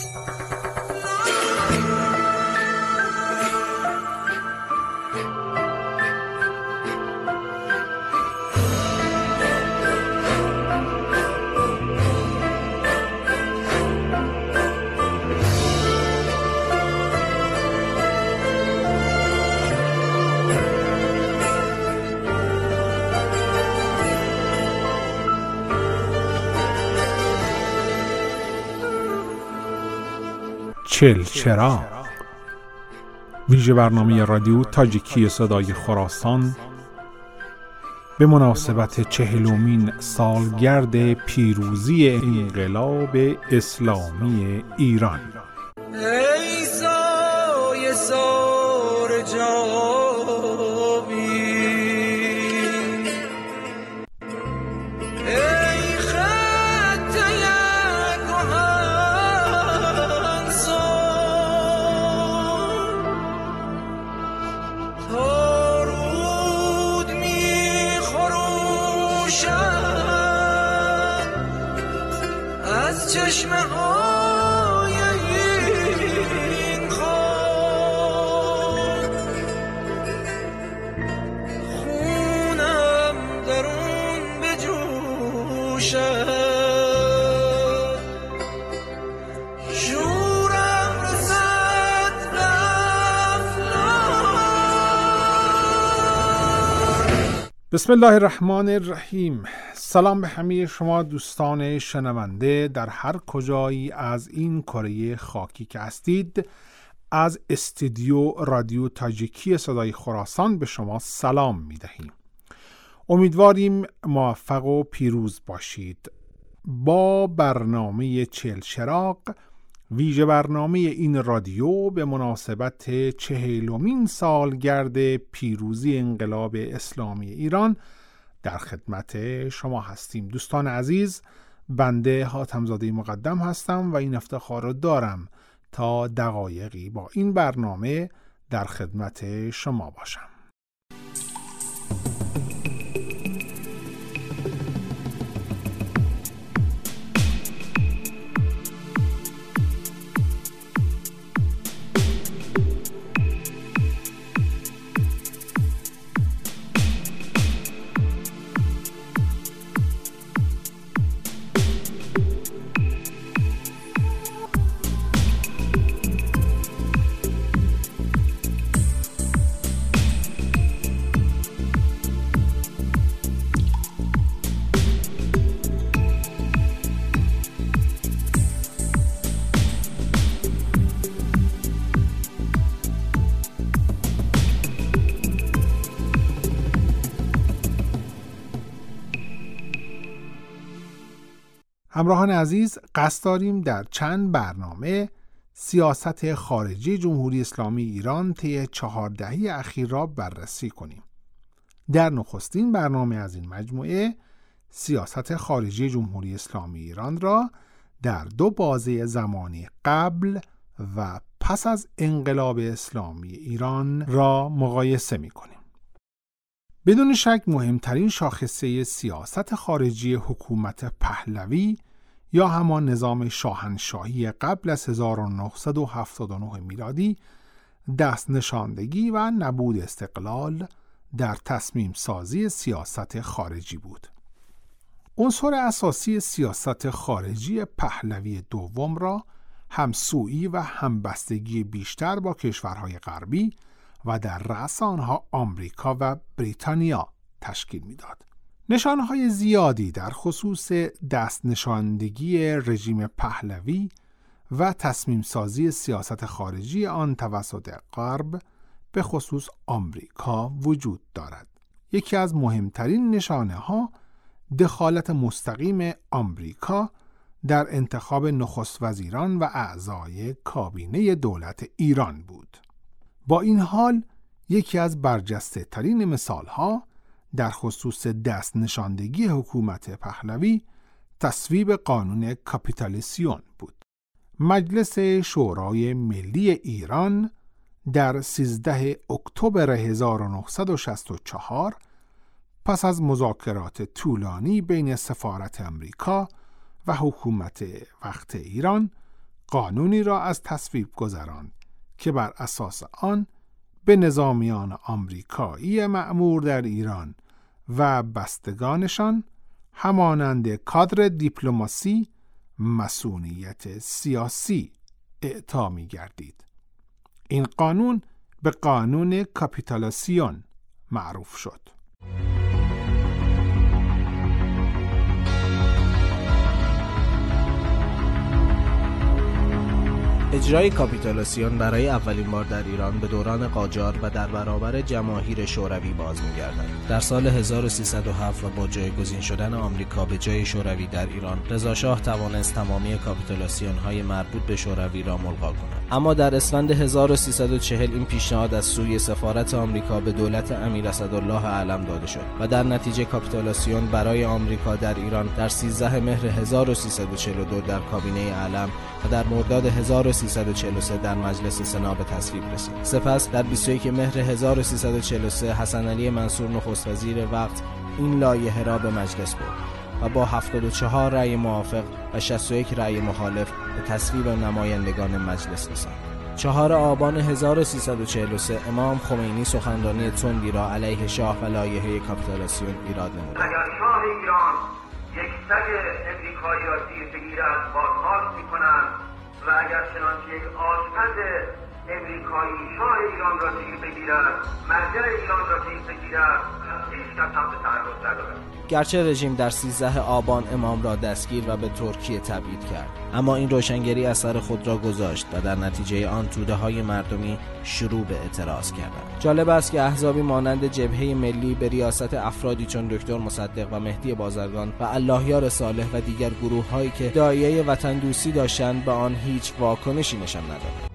چلچراغ، ویژه برنامه رادیو تاجیکی صدای خراسان به مناسبت 40مین سالگرد پیروزی انقلاب اسلامی ایران. ای سایه سار جاوی، ای خط یک کهنسان، تا رود می خروشد از چشمه های این خاک، خونم درون بجوشد، شورم رسد به افلاک. بسم الله الرحمن الرحیم. سلام به همه شما دوستان شنونده در هر کجایی از این کره خاکی که هستید. از استودیو رادیو تاجیکی صدای خراسان به شما سلام می دهیم. امیدواریم موفق و پیروز باشید. با برنامه چلچراغ، ویژه برنامه این رادیو به مناسبت 40مین سالگرد پیروزی انقلاب اسلامی ایران در خدمت شما هستیم. دوستان عزیز، بنده حاتم‌زاده مقدم هستم و این افتخار رو دارم تا دقایقی با این برنامه در خدمت شما باشم. همراهان عزیز، قصد داریم در چند برنامه سیاست خارجی جمهوری اسلامی ایران طی 4 دهه اخیر را بررسی کنیم. در نخستین برنامه از این مجموعه، سیاست خارجی جمهوری اسلامی ایران را در 2 بازه زمانی قبل و پس از انقلاب اسلامی ایران را مقایسه می کنیم. بدون شک مهمترین شاخصه سیاست خارجی حکومت پهلوی یا همان نظام شاهنشاهی قبل از 1979 میلادی دست نشاندگی و نبود استقلال در تصمیم سازی سیاست خارجی بود. عنصر اساسی سیاست خارجی پهلوی دوم را همسویی و همبستگی بیشتر با کشورهای غربی و در رأس آنها آمریکا و بریتانیا تشکیل میداد. نشانه‌های زیادی در خصوص دست نشاندگی رژیم پهلوی و تصمیم سازی سیاست خارجی آن توسط غرب به خصوص آمریکا وجود دارد. یکی از مهمترین نشانه‌ها دخالت مستقیم آمریکا در انتخاب نخست وزیران و اعضای کابینه دولت ایران بود. با این حال یکی از برجسته ترین مثال ها در خصوص دست نشاندگی حکومت پهلوی تصویب قانون کاپیتاسیون بود. مجلس شورای ملی ایران در 13 اکتبر 1964 پس از مذاکرات طولانی بین سفارت امریکا و حکومت وقت ایران قانونی را از تصویب گذراند که بر اساس آن به نظامیان آمریکایی مأمور در ایران و بستگانشان همانند کادر دیپلماسی مسئولیت سیاسی اعطا می گردید. این قانون به قانون کاپیتولاسیون معروف شد. اجرای کاپیتولاسیون برای اولین بار در ایران به دوران قاجار و در برابر جماهیر شوروی باز می‌گردد. در سال 1307 و با جایگزین شدن آمریکا به جای شوروی در ایران، رضا شاه توانست تمامی کاپیتولاسیون‌های مربوط به شوروی را ملغا کند. اما در اسفند 1340 این پیشنهاد از سوی سفارت آمریکا به دولت امیر اسدالله علم داده شد و در نتیجه کاپیتولاسیون برای آمریکا در ایران در 13 مهر 1342 در کابینه علم و در مرداد 1343 در مجلس سنا به تصویب رسید. سپس در 21 مهر 1343 حسن علی منصور نخست وزیر وقت این لایحه را به مجلس برد و با 74 رأی موافق و 61 رأی مخالف به تصویب نمایندگان مجلس رساند. 4 آبان 1343 امام خمینی سخنرانی تندی را علیه شاه و لایحه کاپیتولاسیون ایراد نمود. اگر شاه ایران یک سگ امریکایی را زیر بگیرد بازخواست می‌کنند و اگر چنانچه یک آشپز امریکایی شاه ایران را زیر بگیرد، مرجع ایران را زیر بگیرد، هیچ کس هم به تعرض ندارد. گرچه رژیم در 13 آبان امام را دستگیر و به ترکیه تبعید کرد، اما این روشنگری اثر خود را گذاشت و در نتیجه آن توده‌های مردمی شروع به اعتراض کردند. جالب است که احزابی مانند جبهه ملی به ریاست افرادی چون دکتر مصدق و مهدی بازرگان و اللهیار صالح و دیگر گروه‌هایی که داعیه وطن دوستی داشتند به آن هیچ واکنشی نشان ندادند.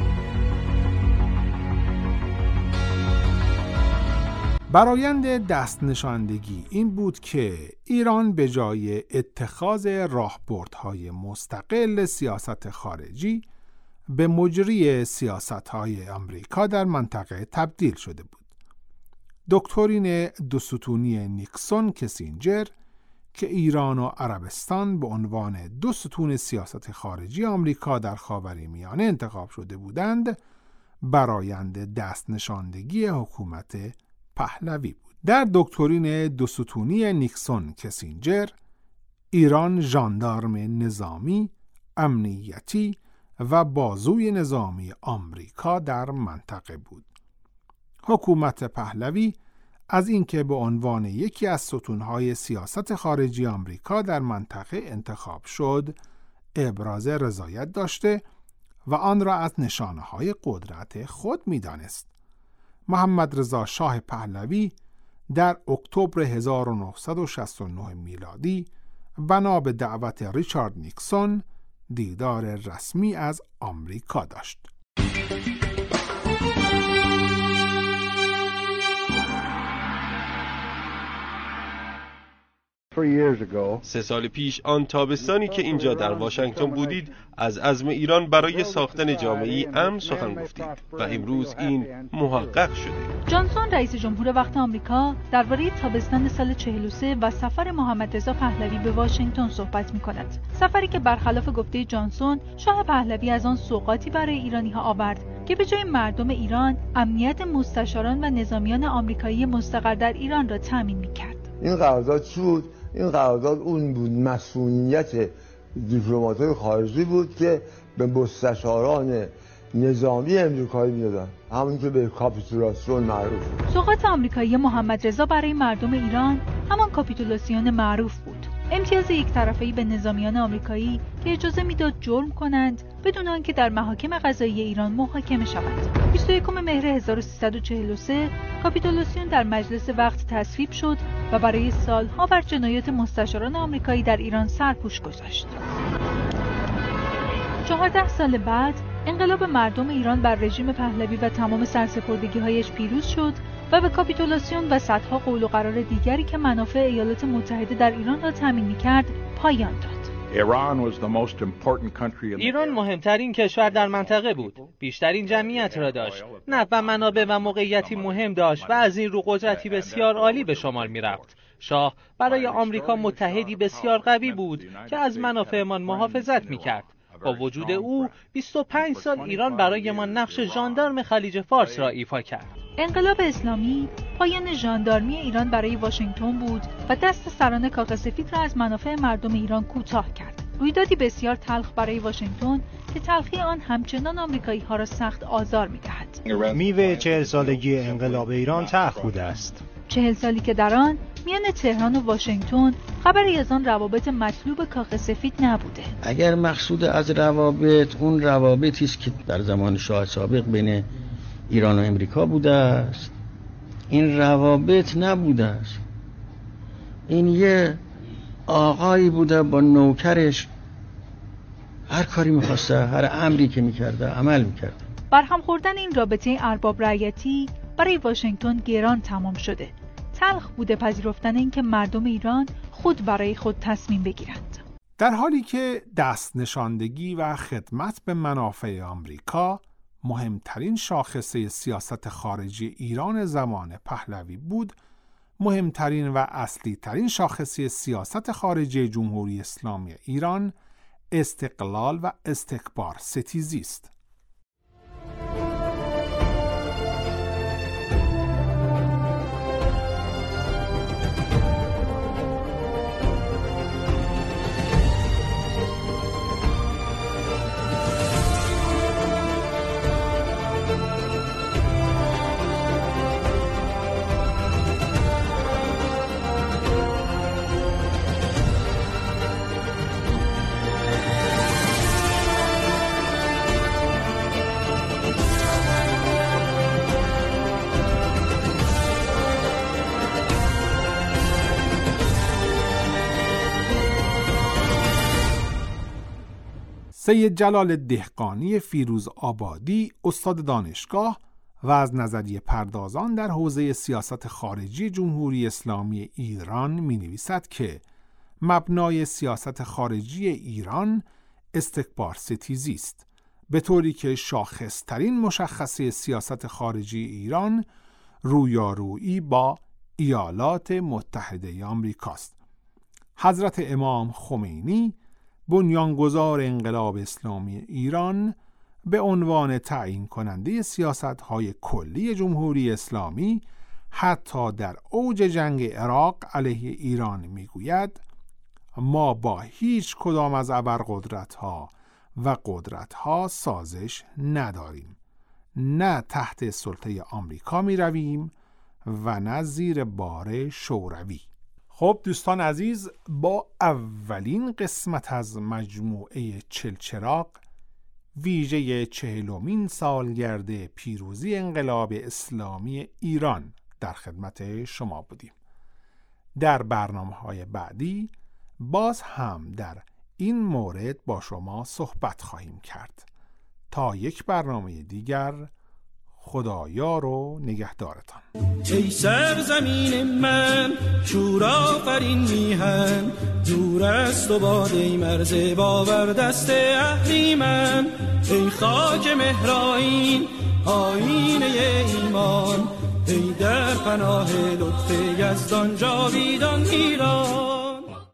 برآیند دست نشاندگی این بود که ایران به جای اتخاذ راهبردهای مستقل سیاست خارجی به مجری سیاست‌های آمریکا در منطقه تبدیل شده بود. دکترین دو ستونی نیکسون کسینجر که ایران و عربستان به عنوان دو ستون سیاست خارجی آمریکا در خاورمیانه انتخاب شده بودند، برآیند دست نشاندگی حکومت پهلوی بود. در دکترین دو ستونی نیکسون کسینجر، ایران ژاندارم نظامی، امنیتی و بازوی نظامی آمریکا در منطقه بود. حکومت پهلوی از اینکه به عنوان یکی از ستونهای سیاست خارجی آمریکا در منطقه انتخاب شد، ابراز رضایت داشته و آن را از نشانه‌های قدرت خود می‌دانست. محمد رضا شاه پهلوی در اکتبر 1969 میلادی بنا به دعوت ریچارد نیکسون دیدار رسمی از آمریکا داشت. 3 سال پیش آن تابستانی که اینجا در واشنگتن بودید از عزم ایران برای ساختن جامعه‌ای امن سخن گفتید و امروز این محقق شده. جانسون رئیس جمهور وقت آمریکا درباره تابستان سال 43 و سفر محمد رضا پهلوی به واشنگتن صحبت می‌کند. سفری که برخلاف گفته جانسون، شاه پهلوی از آن سوغاتی برای ایرانی‌ها آورد که به جای مردم ایران امنیت مستشاران و نظامیان آمریکایی مستقر در ایران را تامین می‌کرد. این قرارداد شد، این قرارداد اون بود مسئولیت دیپلمات‌های خارجی بود که به مستشاران نظامی امریکایی میدادن، همون که به کاپیتولاسیون معروف بود. سوغات آمریکایی محمد رضا برای مردم ایران همان کاپیتولاسیون معروف بود. امتیاز یک طرفه‌ای به نظامیان آمریکایی که اجازه میداد جرم کنند بدون آنکه در محاکم قضایی ایران محاکمه شوند. 21 مهر 1343 کاپیتولاسیون در مجلس وقت تصویب شد و برای سالها بر جنایات مستشاران آمریکایی در ایران سرپوش گذاشت. 14 سال بعد انقلاب مردم ایران بر رژیم پهلوی و تمام سرسپردگی‌هایش پیروز شد و به کاپیتولاسیون و صدها قول و قرار دیگری که منافع ایالات متحده در ایران را تامین می‌کرد پایان داد. ایران مهمترین کشور در منطقه بود. بیشترین جمعیت را داشت. نفت و منابع و موقعیتی مهم داشت و از این رو قدرتی بسیار عالی به شمار می‌رفت. شاه برای آمریکا متحدی بسیار قوی بود که از منافعمان محافظت می‌کرد. با وجود او 25 سال ایران برای ما نقش ژاندارم خلیج فارس را ایفا کرد. انقلاب اسلامی پایان ژاندارمی ایران برای واشنگتن بود و دست سران کاخ سفید را از منافع مردم ایران کوتاه کرد. رویدادی بسیار تلخ برای واشنگتن که تلخی آن همچنان آمریکایی‌ها را سخت آزار می‌دهد. میوه 40 سالگی انقلاب ایران تلخ بوده است. 40 سالی که در آن میان تهران و واشنگتن خبری از آن روابط مطلوب کاخ سفید نبوده. اگر مقصود از روابط اون روابطی است که در زمان شاه سابق بین ایران و امریکا بوده است، این روابط نبوده است. این یه آقایی بوده با نوکرش، هر کاری می‌خواسته، هر امری که می‌کرده عمل می‌کرده. برهم خوردن این رابطه ارباب رعیتی برای واشنگتن گران تمام شده. تلخ بوده پذیرفتن اینکه مردم ایران خود برای خود تصمیم بگیرند. در حالی که دست نشاندگی و خدمت به منافع آمریکا مهمترین شاخصه سیاست خارجی ایران زمان پهلوی بود، مهمترین و اصلی ترین شاخصه سیاست خارجی جمهوری اسلامی ایران استقلال و استکبار ستیزی است. سید جلال دهقانی فیروز آبادی استاد دانشگاه و از نظریه پردازان در حوزه سیاست خارجی جمهوری اسلامی ایران می نویسد که مبنای سیاست خارجی ایران استکبار ستیزی است، به طوری که شاخصترین مشخصه سیاست خارجی ایران رویارویی با ایالات متحده آمریکاست. حضرت امام خمینی بنیانگذار انقلاب اسلامی ایران به عنوان تعیین کننده سیاست‌های کلی جمهوری اسلامی حتی در اوج جنگ عراق علیه ایران میگوید ما با هیچ کدام از ابرقدرت‌ها و قدرت‌ها سازش نداریم، نه تحت سلطه آمریکا می رویم و نه زیر بار شوروی. خب دوستان عزیز، با اولین قسمت از مجموعه چلچراغ ویژه 40مین سالگرد پیروزی انقلاب اسلامی ایران در خدمت شما بودیم. در برنامه‌های بعدی باز هم در این مورد با شما صحبت خواهیم کرد. تا یک برنامه دیگر، خدایار و نگهدارتان. ای سرزمین من شورآفرین میهن، دور است و باد ای مرز باور دست اهریمن. ای خاک مهرآیین آیینه ایمان، ای در پناه لطف یزدان جاویدان ایران.